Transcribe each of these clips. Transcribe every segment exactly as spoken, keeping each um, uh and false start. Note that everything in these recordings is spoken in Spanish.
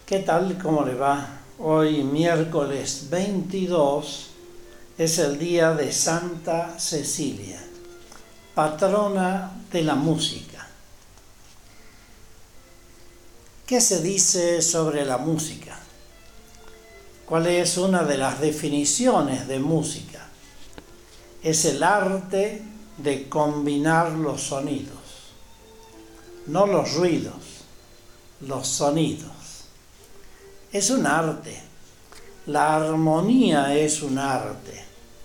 ¿Qué tal? ¿Cómo le va? Hoy, miércoles veintidós, es el día de Santa Cecilia, patrona de la música. ¿Qué se dice sobre la música? ¿Cuál es una de las definiciones de música? Es el arte de combinar los sonidos, no los ruidos, los sonidos. Es un arte. La armonía es un arte.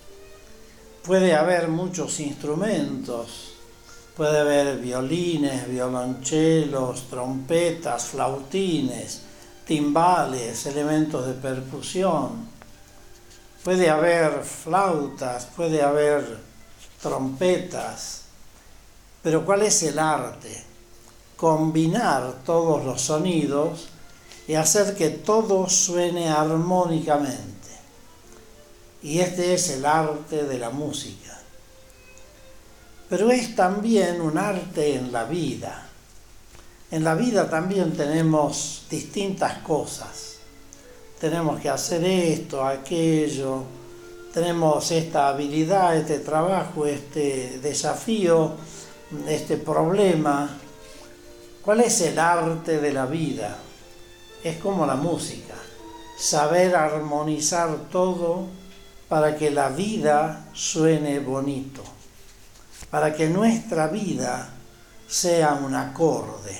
Puede haber muchos instrumentos, puede haber violines, violonchelos, trompetas, flautines, timbales, elementos de percusión. Puede haber flautas, puede haber trompetas. Pero ¿cuál es el arte? Combinar todos los sonidos y hacer que todo suene armónicamente. Y este es el arte de la música. Pero es también un arte en la vida. En la vida también tenemos distintas cosas. Tenemos que hacer esto, aquello, tenemos esta habilidad, este trabajo, este desafío, este problema. ¿Cuál es el arte de la vida? Es como la música, saber armonizar todo para que la vida suene bonito, para que nuestra vida sea un acorde,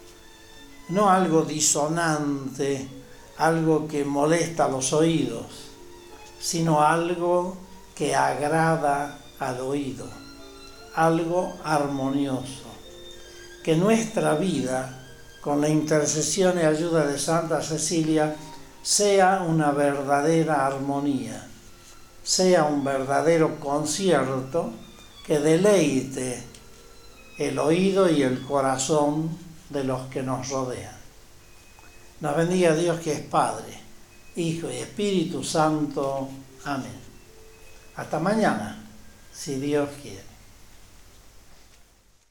no algo disonante, algo que molesta los oídos, sino algo que agrada al oído, algo armonioso. Que nuestra vida, con la intercesión y ayuda de Santa Cecilia, sea una verdadera armonía, sea un verdadero concierto que deleite el oído y el corazón de los que nos rodean. Nos bendiga Dios, que es Padre, Hijo y Espíritu Santo. Amén. Hasta mañana, si Dios quiere.